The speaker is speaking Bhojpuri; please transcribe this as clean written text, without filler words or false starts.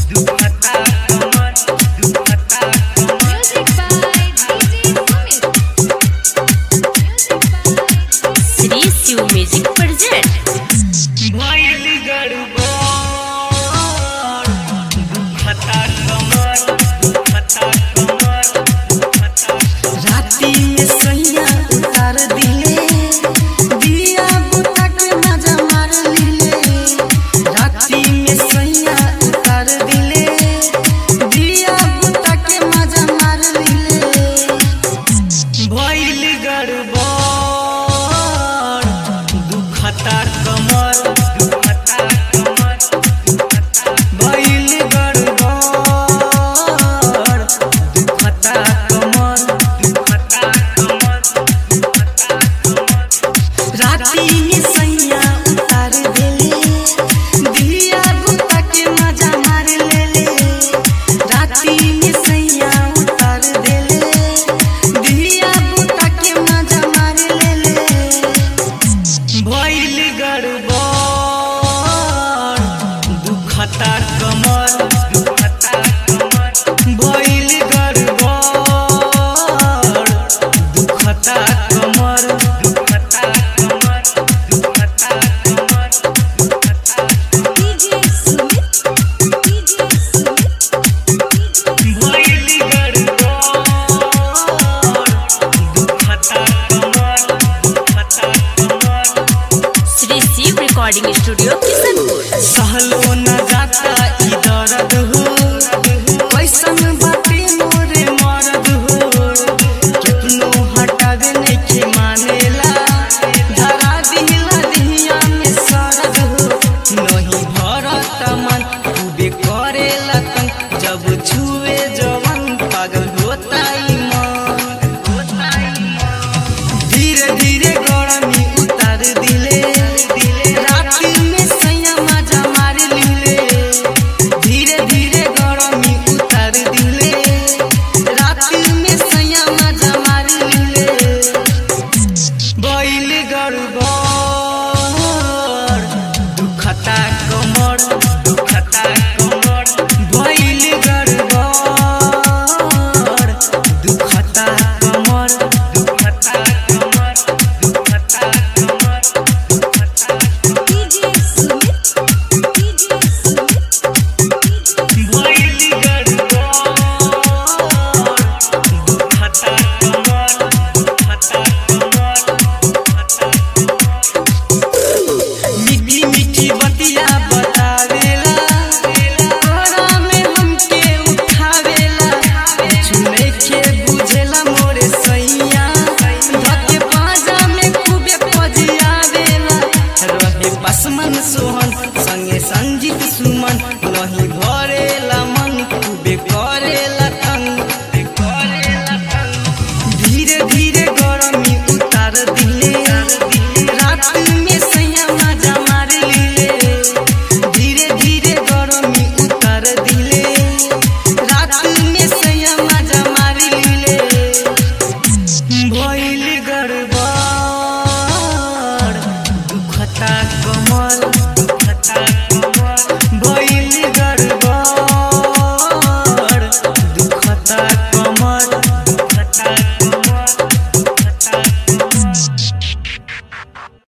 Recording studio Kishanpur. सहलो न जाता ई दर्द हो, कैसन बाटे मोरे मर्द हो, कितनो हटावे नइखे मानेला, धरा दिला दिहिया में सरद हो, नहीं भरत मन खूबे करेला तन, जब छुए जवन पागल होता ई मन, धीरे धीरे गरमी उतार दिले, सोहन संगे संजीत सुमन, नहीं भरेला मन खूबे करेला तंग, धीरे धीरे गरमी उतार दिले, रात में सैया मजा मार लिले, धीरे धीरे गरमी उतार दिले, रात में सैया मजा मार लिले, भइल गड़बड़ दुखता कमर।